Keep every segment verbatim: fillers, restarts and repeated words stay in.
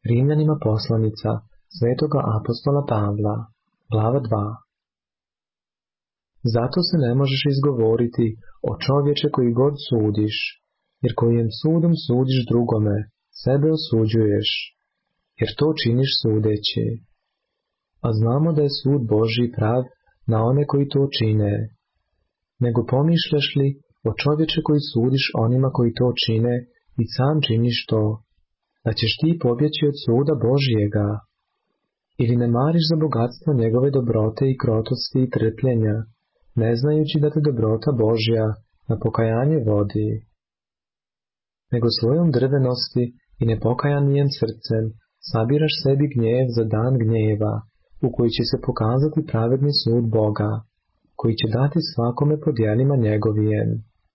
Rimljanima poslanica svetoga apostola Pavla, glava dva. Zato se ne možeš izgovoriti, o čovječe koji god sudiš, jer kojim sudom sudiš drugome, sebe osuđuješ, jer to činiš sudeći. A znamo da je sud Božji prav na one koji to čine. Nego pomišljaš li, o čovječe koji sudiš onima koji to čine i sam činiš to, da ćeš ti pobjeći od suda Božjega? Ili ne mariš za bogatstvo njegove dobrote i krotosti i trpljenja, ne znajući da te dobrota Božja na pokajanje vodi? Nego svojom drvenosti i nepokajanijem srcem sabiraš sebi gnjev za dan gnjeva, u koji će se pokazati pravedni sud Boga, koji će dati svakome po djelima njegovijem.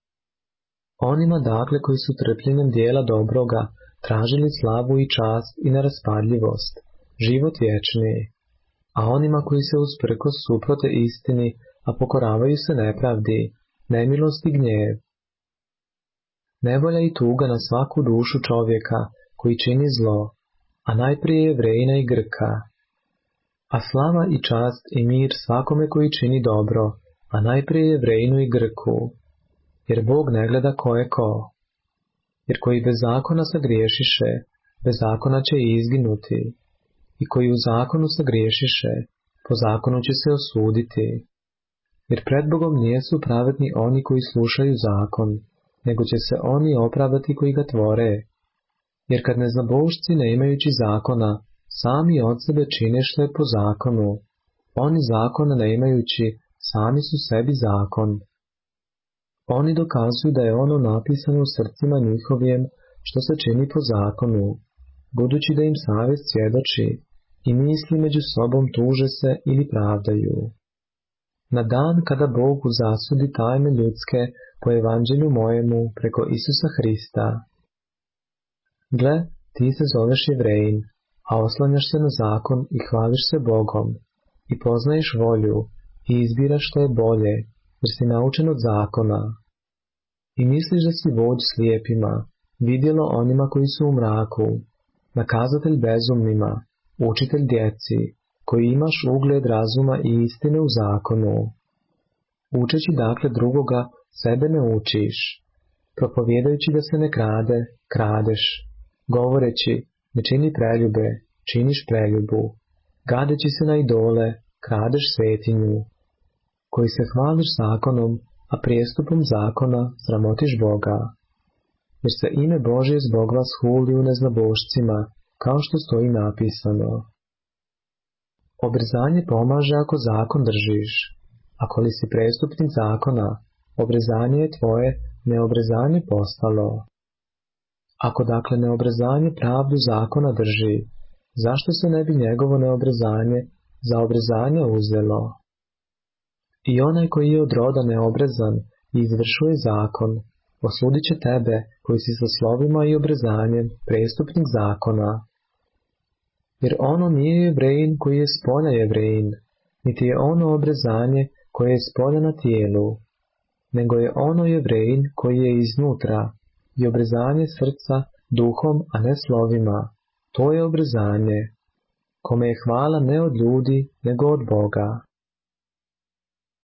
Onima dakle koji su trpljenjem dijela dobroga tražili slavu i čast i neraspadljivost, život vječni, a onima koji se usprkos suprote istini, a pokoravaju se nepravdi, nemilost i gnjev. Nevolja i tuga na svaku dušu čovjeka koji čini zlo, a najprije Jevrejina i Grka. A slava i čast i mir svakome koji čini dobro, a najprije Jevrejinu i Grku, jer Bog ne gleda ko je ko. Jer koji bez zakona sagriješiše, bez zakona će i izginuti, i koji u zakonu sagriješiše, po zakonu će se osuditi. Jer pred Bogom nijesu pravedni oni koji slušaju zakon, nego će se oni opravdati koji ga tvore. Jer kad neznabošci ne imajući zakona, sami od sebe čine što je po zakonu, oni zakona ne imajući, sami su sebi zakon. Oni dokazuju da je ono napisano u srcima njihovijem što se čini po zakonu, budući da im savjest svjedoči i misli među sobom tuže se ili pravdaju. Na dan kada Bog zasudi tajne ljudske po evanđelju mojemu preko Isusa Hrista. Gle, ti se zoveš Jevrejin, a oslanjaš se na zakon i hvališ se Bogom, i poznaješ volju i izbiraš što je bolje, jer si naučen od zakona. I misliš da si vođ slijepima, vidjelo onima koji su u mraku, nakazatelj bezumnima, učitelj djeci, koji imaš ugled razuma i istine u zakonu. Učeći dakle drugoga, sebe ne učiš. Propovjedajući da se ne krade, kradeš. Govoreći, ne čini preljube, činiš preljubu. Gadeći se na idole, kradeš svetinju. Koji se hvališ zakonom, a prijestupom zakona sramotiš Boga. Jer se ime Božje zbog vas huli u neznabošcima, kao što stoji napisano. Obrezanje pomaže ako zakon držiš. Ako li si prestupnik zakona, obrezanje je tvoje neobrezanje postalo. Ako dakle neobrezanje pravdu zakona drži, zašto se ne bi njegovo neobrezanje za obrezanje uzelo? I onaj koji je od roda neobrezan i izvršuje zakon, osudit će tebe koji si sa slovima i obrezanjem prestupnik zakona. Jer ono nije Jevrejin koji je spolja Jevrejin, niti je ono obrezanje koje je spolja na tijelu, nego je ono Jevrejin koji je iznutra i obrezanje srca duhom, a ne slovima, to je obrezanje, kome je hvala ne od ljudi, nego od Boga.